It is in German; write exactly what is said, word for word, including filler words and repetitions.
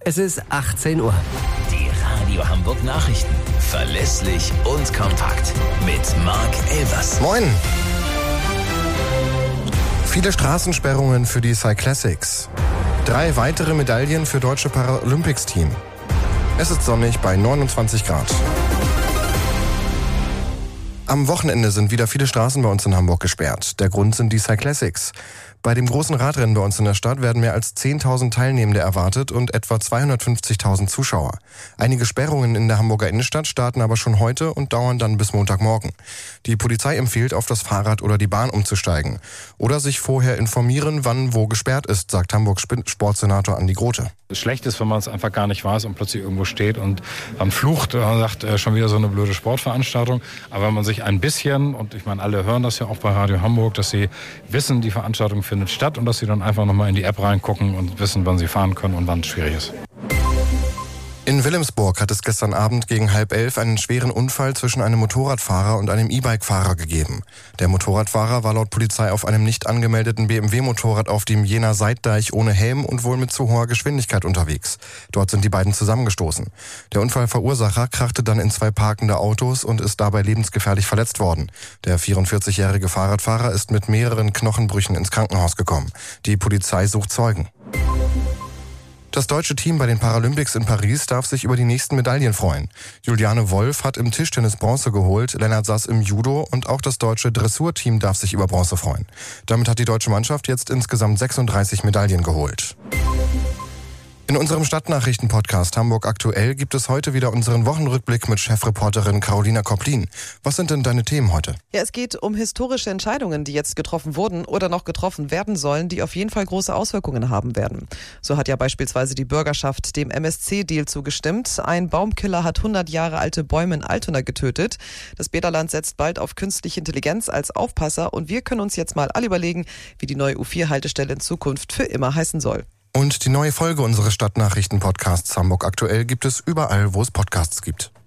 Es ist achtzehn Uhr. Die Radio Hamburg Nachrichten. Verlässlich und kompakt. Mit Marc Elvers. Moin. Viele Straßensperrungen für die Cyclassics. Drei weitere Medaillen für deutsche Paralympics-Team. Es ist sonnig bei neunundzwanzig Grad. Am Wochenende sind wieder viele Straßen bei uns in Hamburg gesperrt. Der Grund sind die Cyclassics. Bei dem großen Radrennen bei uns in der Stadt werden mehr als zehntausend Teilnehmende erwartet und etwa zweihundertfünfzigtausend Zuschauer. Einige Sperrungen in der Hamburger Innenstadt starten aber schon heute und dauern dann bis Montagmorgen. Die Polizei empfiehlt, auf das Fahrrad oder die Bahn umzusteigen. Oder sich vorher informieren, wann wo gesperrt ist, sagt Hamburgs Sportsenator Andi Grote. Schlecht ist, wenn man es einfach gar nicht weiß und plötzlich irgendwo steht und dann flucht und sagt, äh, schon wieder so eine blöde Sportveranstaltung. Aber wenn man sich ein bisschen, und ich meine, alle hören das ja auch bei Radio Hamburg, dass sie wissen, die Veranstaltung findet statt und dass sie dann einfach nochmal in die App reingucken und wissen, wann sie fahren können und wann es schwierig ist. In Wilhelmsburg hat es gestern Abend gegen halb elf einen schweren Unfall zwischen einem Motorradfahrer und einem E-Bike-Fahrer gegeben. Der Motorradfahrer war laut Polizei auf einem nicht angemeldeten B M W-Motorrad auf dem Jenaer Seitdeich ohne Helm und wohl mit zu hoher Geschwindigkeit unterwegs. Dort sind die beiden zusammengestoßen. Der Unfallverursacher krachte dann in zwei parkende Autos und ist dabei lebensgefährlich verletzt worden. Der vierundvierzigjährige Fahrradfahrer ist mit mehreren Knochenbrüchen ins Krankenhaus gekommen. Die Polizei sucht Zeugen. Das deutsche Team bei den Paralympics in Paris darf sich über die nächsten Medaillen freuen. Juliane Wolf hat im Tischtennis Bronze geholt, Lennart Sass im Judo und auch das deutsche Dressurteam darf sich über Bronze freuen. Damit hat die deutsche Mannschaft jetzt insgesamt sechsunddreißig Medaillen geholt. In unserem Stadtnachrichten-Podcast Hamburg aktuell gibt es heute wieder unseren Wochenrückblick mit Chefreporterin Carolina Koplin. Was sind denn deine Themen heute? Ja, es geht um historische Entscheidungen, die jetzt getroffen wurden oder noch getroffen werden sollen, die auf jeden Fall große Auswirkungen haben werden. So hat ja beispielsweise die Bürgerschaft dem M S C-Deal zugestimmt. Ein Baumkiller hat hundert Jahre alte Bäume in Altona getötet. Das Bäderland setzt bald auf künstliche Intelligenz als Aufpasser und wir können uns jetzt mal alle überlegen, wie die neue U vier Haltestelle in Zukunft für immer heißen soll. Und die neue Folge unseres Stadtnachrichten-Podcasts Hamburg aktuell gibt es überall, wo es Podcasts gibt.